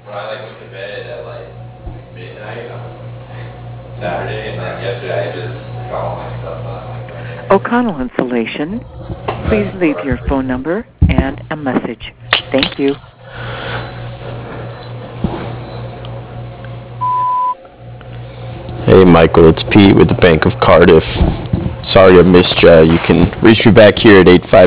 when I like went to bed at like midnight on Saturday, and then yesterday I just got all my stuff done like right away. O'Connell Insulation. Please leave your phone number and a message. Thank you. Hey Michael, it's Pete with the Bank of Cardiff. Sorry I missed you. You can reach me back here at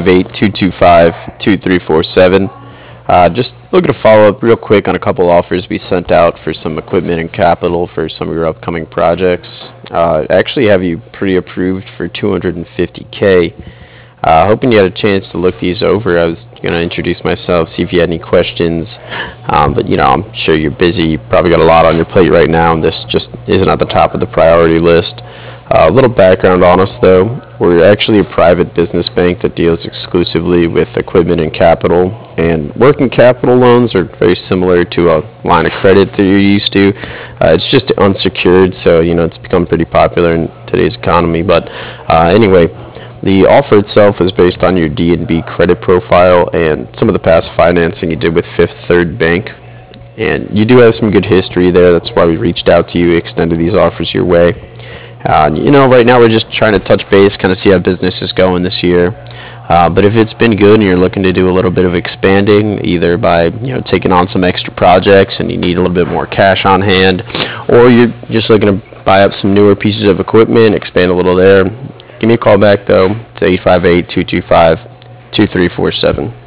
858-225-2347. Just looking to follow up real quick on a couple offers we sent out for some equipment and capital for some of your upcoming projects. Actually have you pre-approved for 250K. Hoping you had a chance to look these over. I was going to introduce myself, see if you had any questions. But, I'm sure you're busy. You probably got a lot on your plate right now, and this just isn't at the top of the priority list. A little background on us, though. We're actually a private business bank that deals exclusively with equipment and capital. And working capital loans are very similar to a line of credit that you're used to. It's just unsecured, so, it's become pretty popular in today's economy. But anyway, the offer itself is based on your D&B credit profile and some of the past financing you did with Fifth Third Bank. And you do have some good history there. That's why we reached out to you, extended these offers your way. Right now we're just trying to touch base, kind of see how business is going this year. But if it's been good and you're looking to do a little bit of expanding, either by taking on some extra projects and you need a little bit more cash on hand, or you're just looking to buy up some newer pieces of equipment, expand a little there, give me a call back, though. It's 858-225-2347.